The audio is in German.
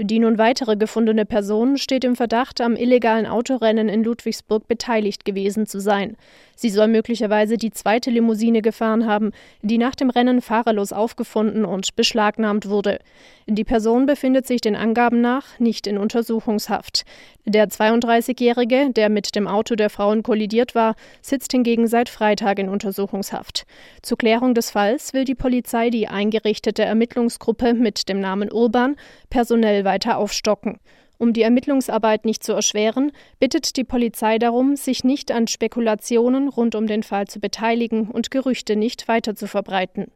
Die nun weitere gefundene Person steht im Verdacht, am illegalen Autorennen in Ludwigsburg beteiligt gewesen zu sein. Sie soll möglicherweise die zweite Limousine gefahren haben, die nach dem Rennen fahrerlos aufgefunden und beschlagnahmt wurde. Die Person befindet sich den Angaben nach nicht in Untersuchungshaft. Der 32-Jährige, der mit dem Auto der Frauen kollidiert war, sitzt hingegen seit Freitag in Untersuchungshaft. Zur Klärung des Falls will die Polizei die eingerichtete Ermittlungsgruppe mit dem Namen Urban personell weiter aufstocken. Um die Ermittlungsarbeit nicht zu erschweren, bittet die Polizei darum, sich nicht an Spekulationen rund um den Fall zu beteiligen und Gerüchte nicht weiter zu verbreiten.